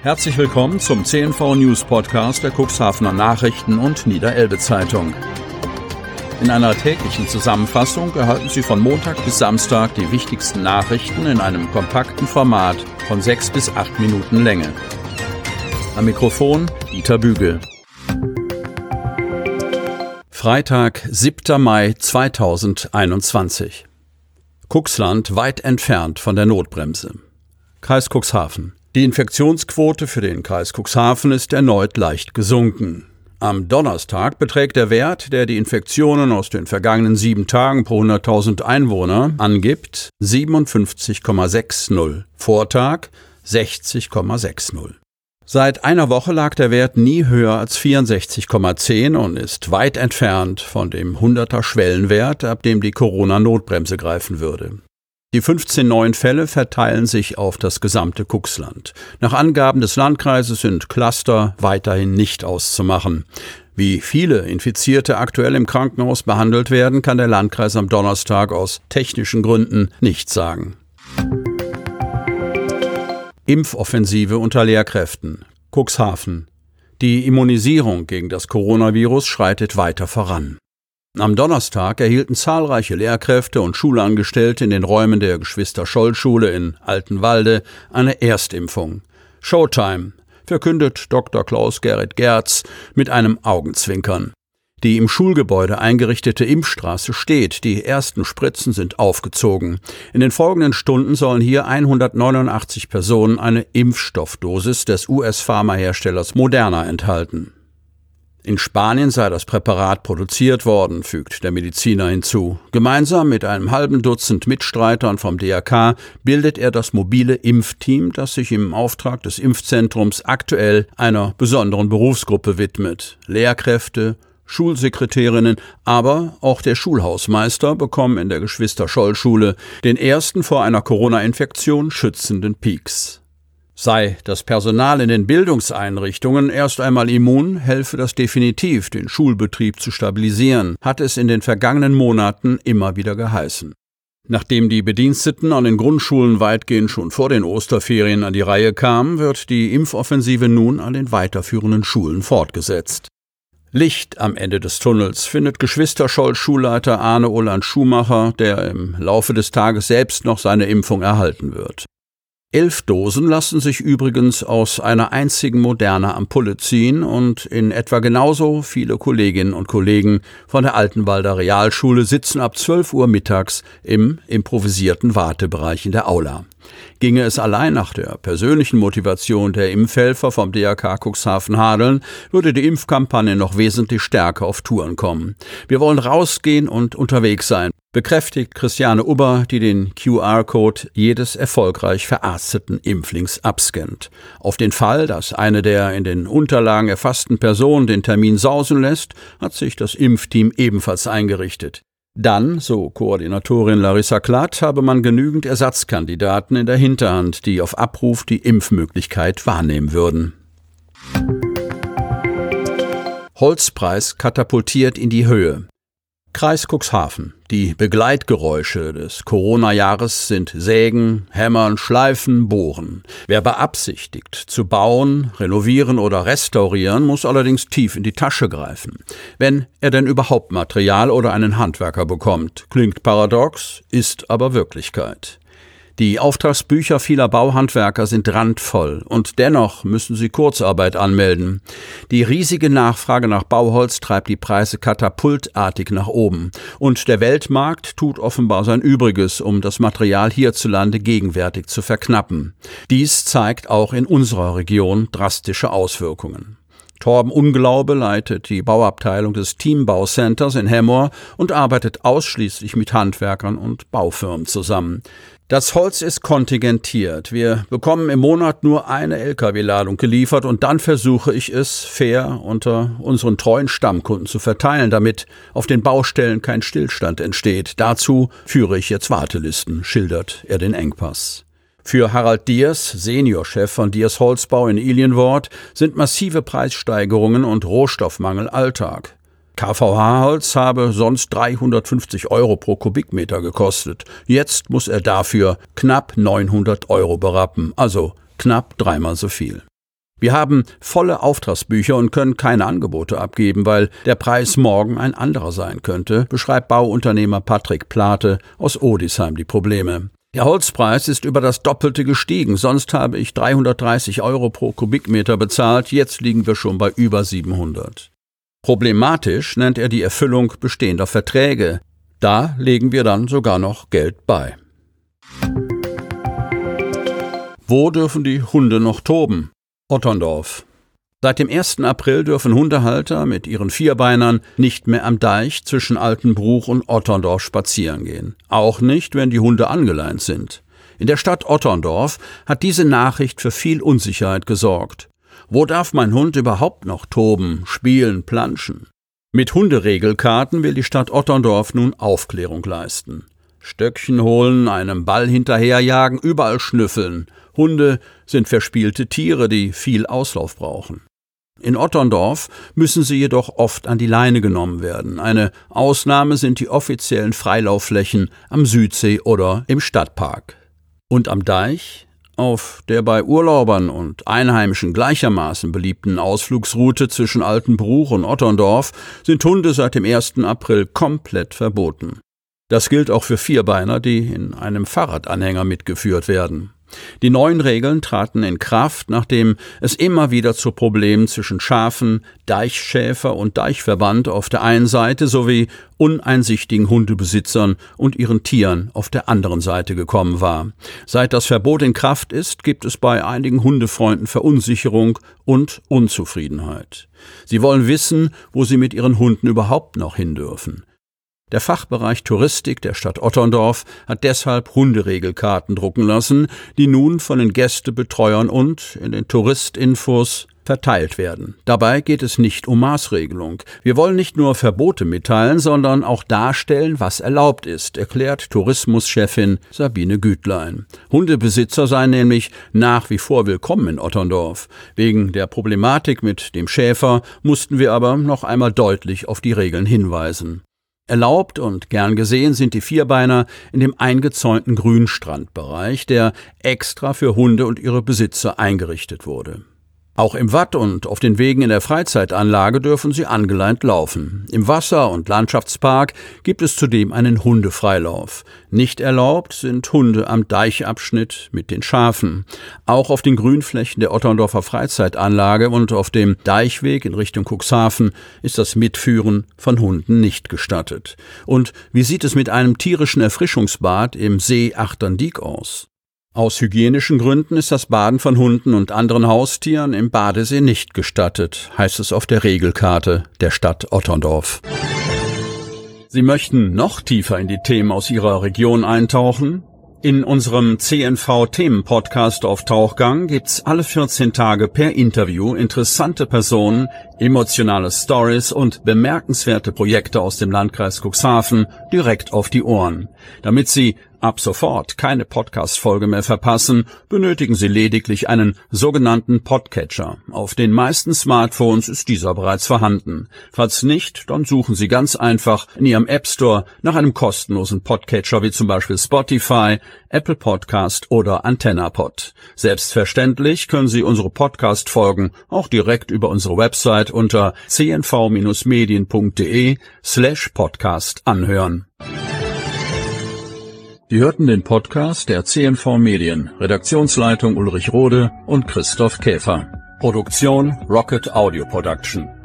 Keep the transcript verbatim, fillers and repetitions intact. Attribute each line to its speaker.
Speaker 1: Herzlich willkommen zum C N V News Podcast der Cuxhavener Nachrichten und Niederelbe Zeitung. In einer täglichen Zusammenfassung erhalten Sie von Montag bis Samstag die wichtigsten Nachrichten in einem kompakten Format von sechs bis acht Minuten Länge. Am Mikrofon Dieter Bügel. Freitag, siebter Mai zweitausendeinundzwanzig. Cuxland weit entfernt von der Notbremse. Kreis Cuxhaven. Die Infektionsquote für den Kreis Cuxhaven ist erneut leicht gesunken. Am Donnerstag beträgt der Wert, der die Infektionen aus den vergangenen sieben Tagen pro hunderttausend Einwohner angibt, siebenundfünfzig Komma sechzig. Vortag sechzig Komma sechzig. Seit einer Woche lag der Wert nie höher als vierundsechzig Komma zehn und ist weit entfernt von dem hunderter-Schwellenwert, ab dem die Corona-Notbremse greifen würde. Die fünfzehn neuen Fälle verteilen sich auf das gesamte Cuxland. Nach Angaben des Landkreises sind Cluster weiterhin nicht auszumachen. Wie viele Infizierte aktuell im Krankenhaus behandelt werden, kann der Landkreis am Donnerstag aus technischen Gründen nicht sagen. Impfoffensive unter Lehrkräften. Cuxhaven. Die Immunisierung gegen das Coronavirus schreitet weiter voran. Am Donnerstag erhielten zahlreiche Lehrkräfte und Schulangestellte in den Räumen der Geschwister-Scholl-Schule in Altenwalde eine Erstimpfung. Showtime, verkündet Doktor Klaus-Gerrit Gerz mit einem Augenzwinkern. Die im Schulgebäude eingerichtete Impfstraße steht, die ersten Spritzen sind aufgezogen. In den folgenden Stunden sollen hier hundertneunundachtzig Personen eine Impfstoffdosis des U S-Pharmaherstellers Moderna enthalten. In Spanien sei das Präparat produziert worden, fügt der Mediziner hinzu. Gemeinsam mit einem halben Dutzend Mitstreitern vom D R K bildet er das mobile Impfteam, das sich im Auftrag des Impfzentrums aktuell einer besonderen Berufsgruppe widmet. Lehrkräfte, Schulsekretärinnen, aber auch der Schulhausmeister bekommen in der Geschwister-Scholl-Schule den ersten vor einer Corona-Infektion schützenden Peaks. Sei das Personal in den Bildungseinrichtungen erst einmal immun, helfe das definitiv, den Schulbetrieb zu stabilisieren, hat es in den vergangenen Monaten immer wieder geheißen. Nachdem die Bediensteten an den Grundschulen weitgehend schon vor den Osterferien an die Reihe kamen, wird die Impfoffensive nun an den weiterführenden Schulen fortgesetzt. Licht am Ende des Tunnels findet Geschwister-Scholl-Schulleiter Arne Oland Schumacher, der im Laufe des Tages selbst noch seine Impfung erhalten wird. Elf Dosen lassen sich übrigens aus einer einzigen Moderna-Ampulle ziehen und in etwa genauso viele Kolleginnen und Kollegen von der Altenwalder Realschule sitzen ab zwölf Uhr mittags im improvisierten Wartebereich in der Aula. Ginge es allein nach der persönlichen Motivation der Impfhelfer vom D R K Cuxhaven Hadeln, würde die Impfkampagne noch wesentlich stärker auf Touren kommen. Wir wollen rausgehen und unterwegs sein, bekräftigt Christiane Ubber, die den Q R-Code jedes erfolgreich verarzteten Impflings abscannt. Auf den Fall, dass eine der in den Unterlagen erfassten Personen den Termin sausen lässt, hat sich das Impfteam ebenfalls eingerichtet. Dann, so Koordinatorin Larissa Klatt, habe man genügend Ersatzkandidaten in der Hinterhand, die auf Abruf die Impfmöglichkeit wahrnehmen würden. Holzpreis katapultiert in die Höhe. Kreis Cuxhaven. Die Begleitgeräusche des Corona-Jahres sind Sägen, Hämmern, Schleifen, Bohren. Wer beabsichtigt, zu bauen, renovieren oder restaurieren, muss allerdings tief in die Tasche greifen. Wenn er denn überhaupt Material oder einen Handwerker bekommt. Klingt paradox, ist aber Wirklichkeit. Die Auftragsbücher vieler Bauhandwerker sind randvoll und dennoch müssen sie Kurzarbeit anmelden. Die riesige Nachfrage nach Bauholz treibt die Preise katapultartig nach oben und der Weltmarkt tut offenbar sein Übriges, um das Material hierzulande gegenwärtig zu verknappen. Dies zeigt auch in unserer Region drastische Auswirkungen. Torben Unglaube leitet die Bauabteilung des Teambaus-Centers in Hemmoor und arbeitet ausschließlich mit Handwerkern und Baufirmen zusammen. Das Holz ist kontingentiert. Wir bekommen im Monat nur eine L K W-Ladung geliefert und dann versuche ich es fair unter unseren treuen Stammkunden zu verteilen, damit auf den Baustellen kein Stillstand entsteht. Dazu führe ich jetzt Wartelisten, schildert er den Engpass. Für Harald Diers, Seniorchef von Diers Holzbau in Ilienwort, sind massive Preissteigerungen und Rohstoffmangel Alltag. K V H-Holz habe sonst dreihundertfünfzig Euro pro Kubikmeter gekostet. Jetzt muss er dafür knapp neunhundert Euro berappen, also knapp dreimal so viel. Wir haben volle Auftragsbücher und können keine Angebote abgeben, weil der Preis morgen ein anderer sein könnte, beschreibt Bauunternehmer Patrick Plate aus Odisheim die Probleme. Der Holzpreis ist über das Doppelte gestiegen, sonst habe ich dreihundertdreißig Euro pro Kubikmeter bezahlt, jetzt liegen wir schon bei über siebenhundert. Problematisch nennt er die Erfüllung bestehender Verträge. Da legen wir dann sogar noch Geld bei. Wo dürfen die Hunde noch toben? Otterndorf. Seit dem ersten April dürfen Hundehalter mit ihren Vierbeinern nicht mehr am Deich zwischen Altenbruch und Otterndorf spazieren gehen. Auch nicht, wenn die Hunde angeleint sind. In der Stadt Otterndorf hat diese Nachricht für viel Unsicherheit gesorgt. Wo darf mein Hund überhaupt noch toben, spielen, planschen? Mit Hunderegelkarten will die Stadt Otterndorf nun Aufklärung leisten. Stöckchen holen, einem Ball hinterherjagen, überall schnüffeln. Hunde sind verspielte Tiere, die viel Auslauf brauchen. In Otterndorf müssen sie jedoch oft an die Leine genommen werden. Eine Ausnahme sind die offiziellen Freilaufflächen am Südsee oder im Stadtpark. Und am Deich? Auf der bei Urlaubern und Einheimischen gleichermaßen beliebten Ausflugsroute zwischen Altenbruch und Otterndorf sind Hunde seit dem ersten April komplett verboten. Das gilt auch für Vierbeiner, die in einem Fahrradanhänger mitgeführt werden. Die neuen Regeln traten in Kraft, nachdem es immer wieder zu Problemen zwischen Schafen, Deichschäfer und Deichverband auf der einen Seite sowie uneinsichtigen Hundebesitzern und ihren Tieren auf der anderen Seite gekommen war. Seit das Verbot in Kraft ist, gibt es bei einigen Hundefreunden Verunsicherung und Unzufriedenheit. Sie wollen wissen, wo sie mit ihren Hunden überhaupt noch hin dürfen. Der Fachbereich Touristik der Stadt Otterndorf hat deshalb Hunderegelkarten drucken lassen, die nun von den Gästebetreuern und in den Touristinfos verteilt werden. Dabei geht es nicht um Maßregelung. Wir wollen nicht nur Verbote mitteilen, sondern auch darstellen, was erlaubt ist, erklärt Tourismuschefin Sabine Gütlein. Hundebesitzer seien nämlich nach wie vor willkommen in Otterndorf. Wegen der Problematik mit dem Schäfer mussten wir aber noch einmal deutlich auf die Regeln hinweisen. Erlaubt und gern gesehen sind die Vierbeiner in dem eingezäunten Grünstrandbereich, der extra für Hunde und ihre Besitzer eingerichtet wurde. Auch im Watt und auf den Wegen in der Freizeitanlage dürfen sie angeleint laufen. Im Wasser- und Landschaftspark gibt es zudem einen Hundefreilauf. Nicht erlaubt sind Hunde am Deichabschnitt mit den Schafen. Auch auf den Grünflächen der Otterndorfer Freizeitanlage und auf dem Deichweg in Richtung Cuxhaven ist das Mitführen von Hunden nicht gestattet. Und wie sieht es mit einem tierischen Erfrischungsbad im See Achterndiek aus? Aus hygienischen Gründen ist das Baden von Hunden und anderen Haustieren im Badesee nicht gestattet, heißt es auf der Regelkarte der Stadt Otterndorf. Sie möchten noch tiefer in die Themen aus Ihrer Region eintauchen? In unserem C N V-Themen-Podcast auf Tauchgang gibt's alle vierzehn Tage per Interview interessante Personen, emotionale Stories und bemerkenswerte Projekte aus dem Landkreis Cuxhaven direkt auf die Ohren. Damit Sie ab sofort keine Podcast-Folge mehr verpassen, benötigen Sie lediglich einen sogenannten Podcatcher. Auf den meisten Smartphones ist dieser bereits vorhanden. Falls nicht, dann suchen Sie ganz einfach in Ihrem App Store nach einem kostenlosen Podcatcher wie zum Beispiel Spotify, Apple Podcast oder AntennaPod. Selbstverständlich können Sie unsere Podcast-Folgen auch direkt über unsere Website unter c n v Bindestrich medien punkt d e slash podcast anhören. Sie hörten den Podcast der C N V Medien, Redaktionsleitung Ulrich Rode und Christoph Käfer. Produktion Rocket Audio Production.